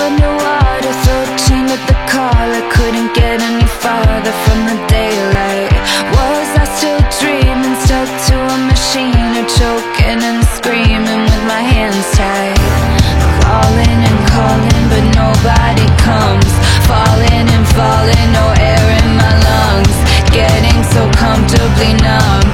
underwater, throat chained at the collar. Couldn't get any farther from the daylight. Was I still dreaming, stuck to a machine, or choking and screaming with my hands tied? Calling and calling, but nobody comes. Falling and falling, no air in my lungs. Getting so comfortably numb.